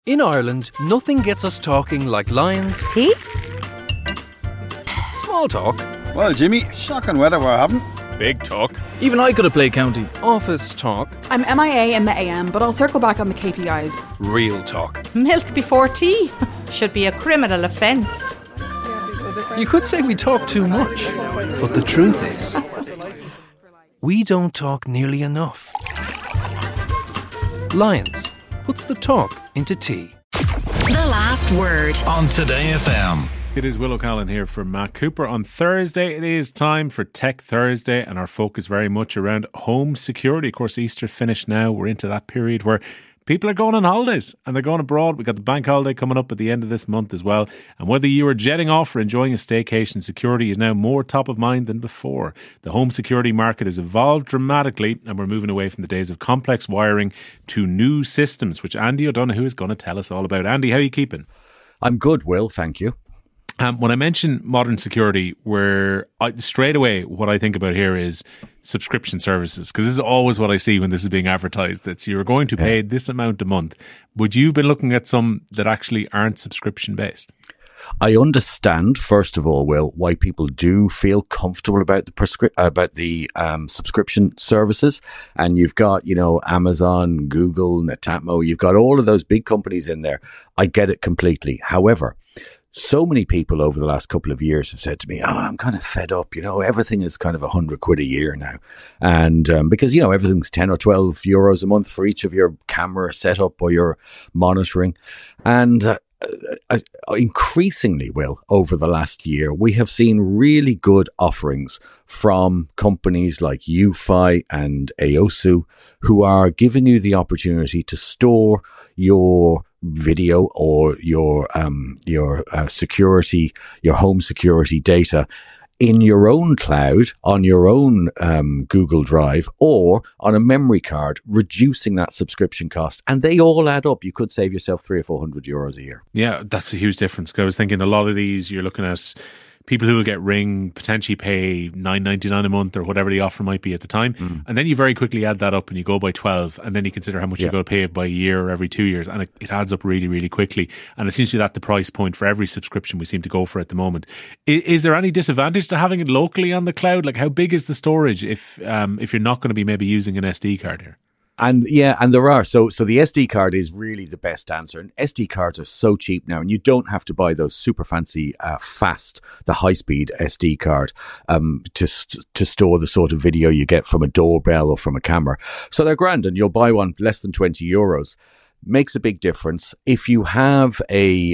In Ireland, nothing gets us talking like lions. Tea? Small talk. Well, Jimmy, shocking weather we're having. Big talk. Even I could have played county. Office talk. I'm MIA in the AM, but I'll circle back on the KPIs. Real talk. Milk before tea? Should be a criminal offence. You could say we talk too much, but the truth is, we don't talk nearly enough. Lions puts the talk into tea. The Last Word on Today FM. It is Will O'Callaghan here from Matt Cooper. On Thursday, it is time for Tech Thursday, and our focus very much around home security. Of course, Easter finished now. We're into that period where people are going on holidays and they're going abroad. We've got the bank holiday coming up at the end of this month as well. And whether you are jetting off or enjoying a staycation, security is now more top of mind than before. The home security market has evolved dramatically, and we're moving away from the days of complex wiring to new systems, which Andy O'Donoghue is going to tell us all about. Andy, how are you keeping? I'm good, Will. Thank you. When I mention modern security, straight away what I think about here is subscription services, because this is always what I see when this is being advertised. That you're going to pay this amount a month. Would you be looking at some that actually aren't subscription based? I understand, first of all, Will, why people do feel comfortable about the subscription services. And you've got, Amazon, Google, Netatmo. You've got all of those big companies in there. I get it completely. However, so many people over the last couple of years have said to me, I'm kind of fed up. Everything is kind of £100 a year now. And because, everything's 10 or 12 euros a month for each of your camera setup or your monitoring. And increasingly, Will, over the last year, we have seen really good offerings from companies like UFi and Eosu, who are giving you the opportunity to store your video or your security, your home security data in your own cloud, on your own Google Drive, or on a memory card, reducing that subscription cost. And they all add up. You could save yourself €300 or €400 a year. Yeah, that's a huge difference. I was thinking a lot of these, you're looking at people who will get Ring, potentially pay $9.99 a month or whatever the offer might be at the time. And then you very quickly add that up and you go by 12, and then you consider how much you're going to pay by a year or every 2 years. And it adds up really, really quickly. And it seems to be that the price point for every subscription we seem to go for at the moment. Is there any disadvantage to having it locally on the cloud? Like, how big is the storage if you're not going to be maybe using an SD card here? And there are. So the SD card is really the best answer. And SD cards are so cheap now, and you don't have to buy those super fancy, the high-speed SD card to store the sort of video you get from a doorbell or from a camera. So they're grand, and you'll buy one less than €20. Makes a big difference. If you have a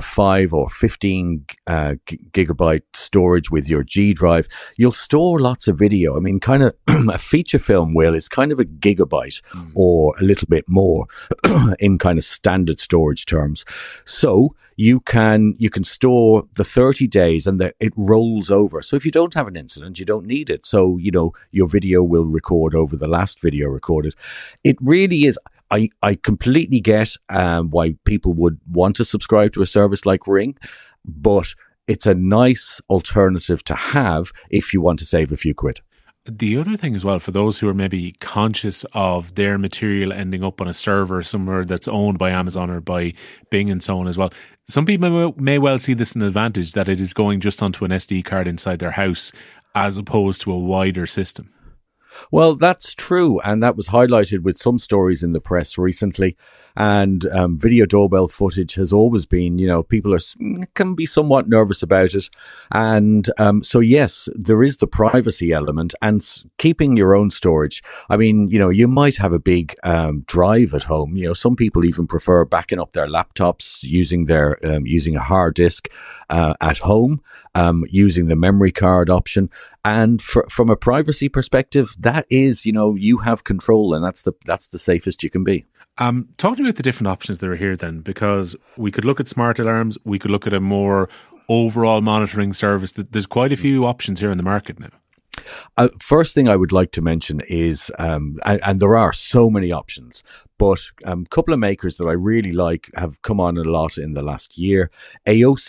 5 or 15 gigabyte storage with your G drive, you'll store lots of video. I mean, kind of a feature film, Will, is kind of a gigabyte or a little bit more in kind of standard storage terms. So you can store the 30 days and it rolls over. So if you don't have an incident, you don't need it. So, your video will record over the last video recorded. It really is. I completely get why people would want to subscribe to a service like Ring, but it's a nice alternative to have if you want to save a few quid. The other thing as well, for those who are maybe conscious of their material ending up on a server somewhere that's owned by Amazon or by Bing and so on as well, some people may well see this as an advantage, that it is going just onto an SD card inside their house as opposed to a wider system. Well, that's true. And that was highlighted with some stories in the press recently. And video doorbell footage has always been, people can be somewhat nervous about it. And so, yes, there is the privacy element and keeping your own storage. I mean, you might have a big drive at home. Some people even prefer backing up their laptops using using a hard disk at home, using the memory card option. And from a privacy perspective, that is, you have control, and that's the safest you can be. Talk to me about the different options that are here then, because we could look at smart alarms, we could look at a more overall monitoring service. There's quite a few options here in the market now. First thing I would like to mention is, and there are so many options, but a couple of makers that I really like have come on a lot in the last year. Eosu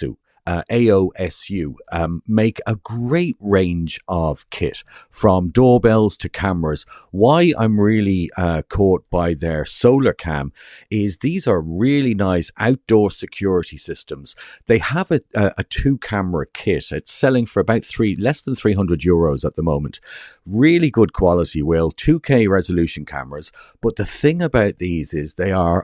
AOSU, make a great range of kit, from doorbells to cameras. Why I'm really caught by their solar cam is these are really nice outdoor security systems. They have a 2-camera kit. It's selling for about less than €300 at the moment. Really good quality, Will. 2K resolution cameras. But the thing about these is they are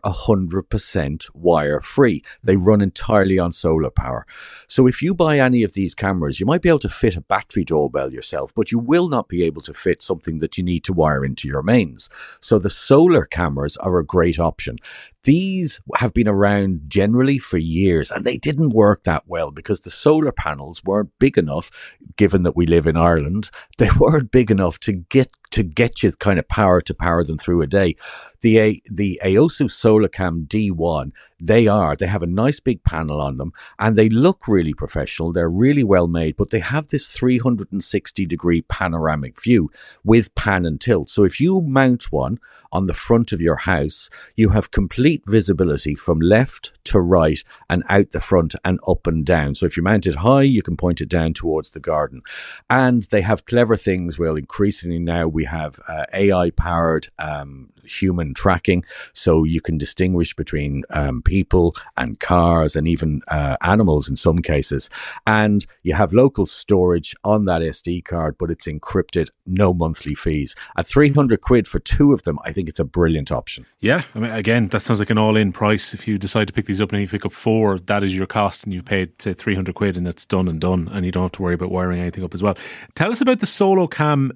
100% wire free. They run entirely on solar power. So if you buy any of these cameras, you might be able to fit a battery doorbell yourself, but you will not be able to fit something that you need to wire into your mains. So the solar cameras are a great option. These have been around generally for years, and they didn't work that well because the solar panels weren't big enough, given that we live in Ireland. They weren't big enough to get you kind of power to power them through a day. The AOSU SolarCam D1, they have a nice big panel on them, and they look really professional. They're really well made, but they have this 360-degree panoramic view with pan and tilt. So if you mount one on the front of your house, you have complete visibility from left to right and out the front and up and down. So if you mount it high, you can point it down towards the garden. And they have clever things. Well, increasingly now we have AI-powered human tracking, so you can distinguish between people and cars and even animals in some cases. And you have local storage on that SD card, but it's encrypted, no monthly fees. At £300 for 2 of them, I think it's a brilliant option. Yeah, I mean, again, that sounds like an all-in price. If you decide to pick these up and you pick up 4, that is your cost, and you paid, say, £300 and it's done, and you don't have to worry about wiring anything up as well. Tell us about the SoloCam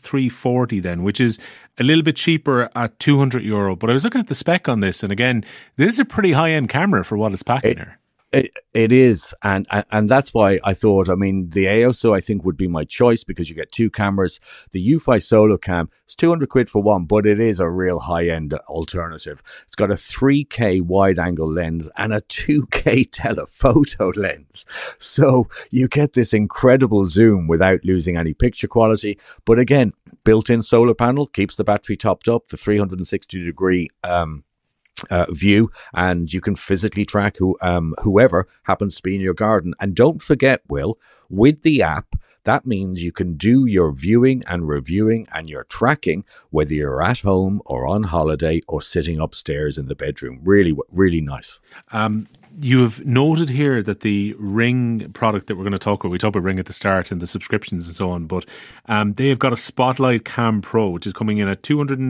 S340 then, which is a little bit cheaper at €200. But I was looking at the spec on this, and again, this is a pretty high-end camera for what it's packing here. It is, and that's why I thought, I mean, the AOSU I think would be my choice because you get 2 cameras. The UFI SoloCam is £200 for one, but it is a real high-end alternative. It's got a 3K wide-angle lens and a 2K telephoto lens, so you get this incredible zoom without losing any picture quality. But again, built-in solar panel keeps the battery topped up, the 360-degree view, and you can physically track whoever happens to be in your garden. And don't forget, Will, with the app, that means you can do your viewing and reviewing and your tracking whether you're at home or on holiday or sitting upstairs in the bedroom. Really, really nice. You have noted here that the Ring product that we're going to talk about, we talked about Ring at the start and the subscriptions and so on, but they have got a Spotlight Cam Pro, which is coming in at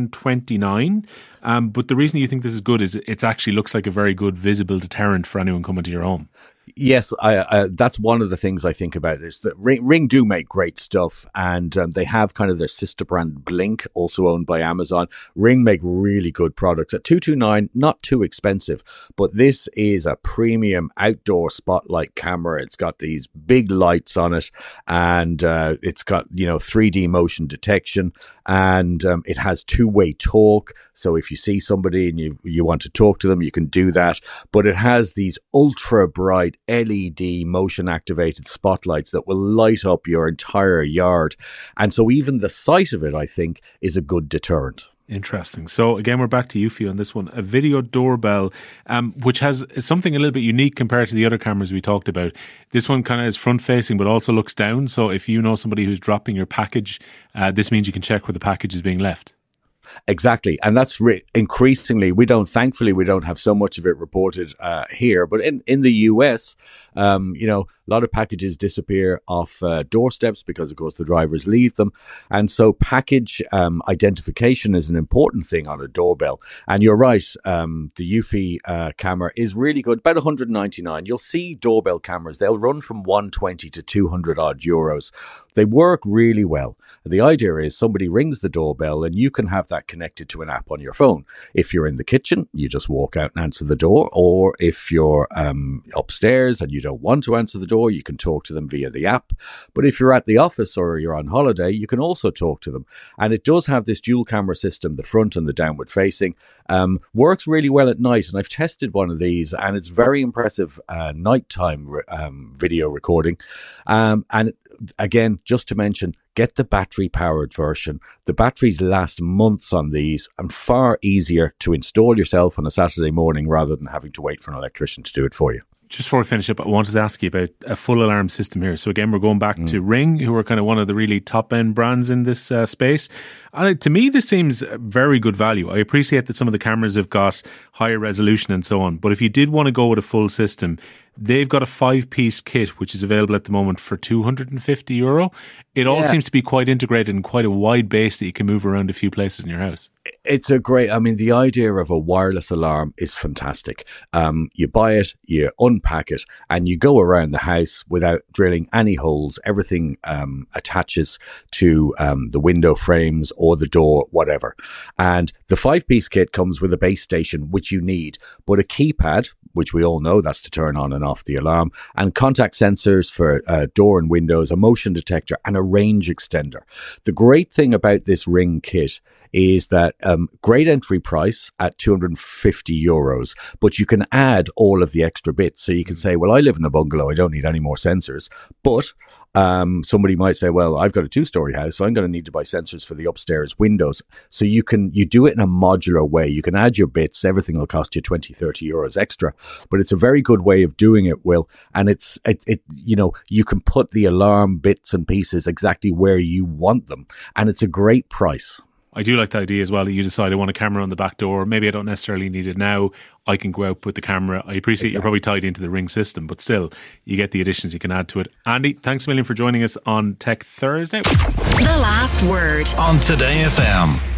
$229. But the reason you think this is good is it actually looks like a very good visible deterrent for anyone coming to your home. Yes, that's one of the things I think about is that Ring do make great stuff, and they have kind of their sister brand Blink, also owned by Amazon. Ring make really good products at $229, not too expensive, but this is a premium outdoor spotlight camera. It's got these big lights on it, and it's got 3D motion detection, and it has 2-way talk. So if you see somebody and you want to talk to them, you can do that. But it has these ultra bright LED motion activated spotlights that will light up your entire yard. And so even the sight of it, I think, is a good deterrent. Interesting. So again, we're back to Eufy on this one. A video doorbell, which has something a little bit unique compared to the other cameras we talked about. This one kind of is front facing, but also looks down. So if you know somebody who's dropping your package, this means you can check where the package is being left. Exactly. And that's increasingly, thankfully, we don't have so much of it reported here, but in the US, a lot of packages disappear off doorsteps because, of course, the drivers leave them. And so package identification is an important thing on a doorbell. And you're right, the Eufy camera is really good, about $199. You'll see doorbell cameras, they'll run from €120 to 200 odd euros. They work really well. The idea is somebody rings the doorbell and you can have that connected to an app on your phone. If you're in the kitchen, you just walk out and answer the door. Or if you're upstairs and you don't want to answer the door, you can talk to them via the app. But if you're at the office or you're on holiday, you can also talk to them. And it does have this dual camera system, the front and the downward facing. Works really well at night. And I've tested one of these and it's very impressive nighttime video recording. And again, just to mention, get the battery powered version. The batteries last months on these and far easier to install yourself on a Saturday morning rather than having to wait for an electrician to do it for you. Just before we finish up, I wanted to ask you about a full alarm system here. So again, we're going back to Ring, who are kind of one of the really top end brands in this space. And to me, this seems very good value. I appreciate that some of the cameras have got higher resolution and so on. But if you did want to go with a full system, they've got a 5-piece kit, which is available at the moment for €250. It all seems to be quite integrated and quite a wide base that you can move around a few places in your house. It's a great, I mean, the idea of a wireless alarm is fantastic. You buy it, you unpack it, and you go around the house without drilling any holes. Everything attaches to the window frames or the door, whatever. And the 5-piece kit comes with a base station, which you need, but a keypad, which we all know that's to turn on and off the alarm, and contact sensors for door and windows, a motion detector, and a range extender. The great thing about this Ring kit is that great entry price at €250, but you can add all of the extra bits. So you can say, well, I live in a bungalow, I don't need any more sensors, but somebody might say, well, I've got a 2-story house, so I'm going to need to buy sensors for the upstairs windows. So you do it in a modular way. You can add your bits. Everything will cost you €20-30 extra, but it's a very good way of doing it, Will. And it you can put the alarm bits and pieces exactly where you want them, and it's a great price. I do like the idea as well that you decide I want a camera on the back door. Maybe I don't necessarily need it now. I can go out, put the camera. I appreciate You're probably tied into the Ring system, but still, you get the additions you can add to it. Andy, thanks a million for joining us on Tech Thursday. The Last Word on Today FM.